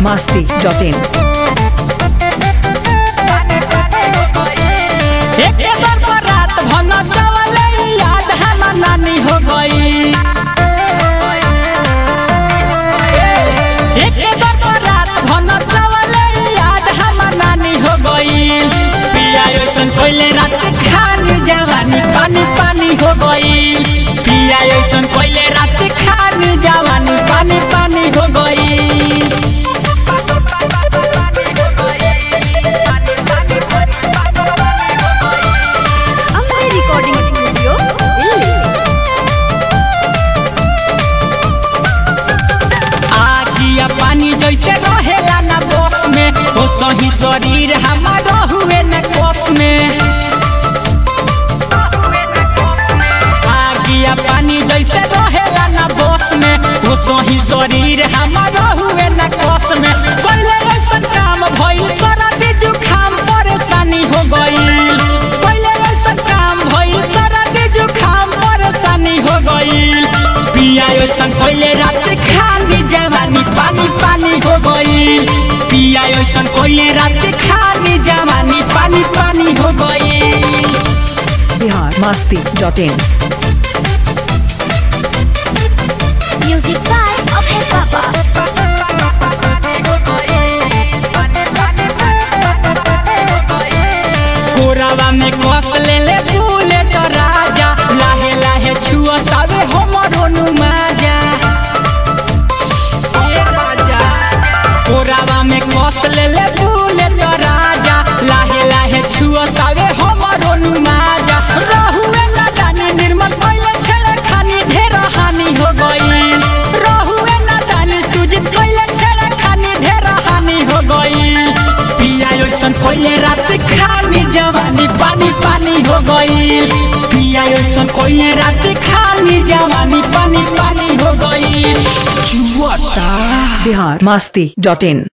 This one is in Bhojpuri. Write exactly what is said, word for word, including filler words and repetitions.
masti dot in. एक रात भन चवले याद हमर नानी हो गई। एक रात भन चवले याद हमर नानी हो गई। पिया ऐसन कोइले रात खानी जवानी पानी पानी हो गई। पिया ऐसन कोइले रात खानी जवानी पानी पानी हो गई। जैसे रहेला ना बस में ओ सही शरीर हमारा हुए न कोस में। आगिया पानी जैसे रहेला ना बस में ओ सही शरीर हमारा हुए न कोस में। पहले ऐसा काम भइल सर्दी जुकाम परेशानी हो गई। पहले ऐसा काम भइल सर्दी जुकाम परेशानी हो गई। पिया ऐसा पहले रात खानी जवानी पानी पानी हो गई। पिया ऐसा कोइले रात खानी जवानी पानी पानी हो गई। Bihar masti dot in. Music by Abhay Papa. कोरावा में कस ले ले फूले तो राजा लाहे लाहे छुआ सावे हमरो नुमाजा। कोरावा में कस ले ले फूले तो राजा लाहे लाहे छुआ सावे हमरो नुमाजा। रहुए न जानी निर्मल पहले छेड़े खानी ढेर हानि हो गई। रहुए न जानी सुजित पहले छेड़े खानी ढेर हानि हो गई। पिया ऐसन कोइले रात खानी जवानी पानी पानी हो गई। पिया ऐसन कोइले रात खानी जवानी पानी पानी हो गई। चुवता Bihar masti dot in.